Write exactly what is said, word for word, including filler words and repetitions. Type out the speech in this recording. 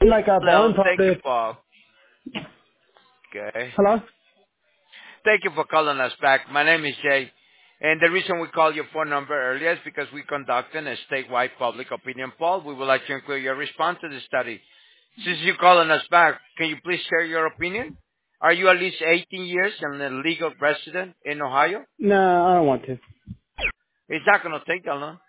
like a Hello. bond Thank you, public. Paul. Okay. Hello? Thank you for calling us back. My name is Jay, and the reason we called your phone number earlier is because we conducted a statewide public opinion poll. We would like to include your response to the study. Since you're calling us back, can you please share your opinion? Are you at least eighteen years and a legal resident in Ohio? No, I don't want to. It's not going to take that long.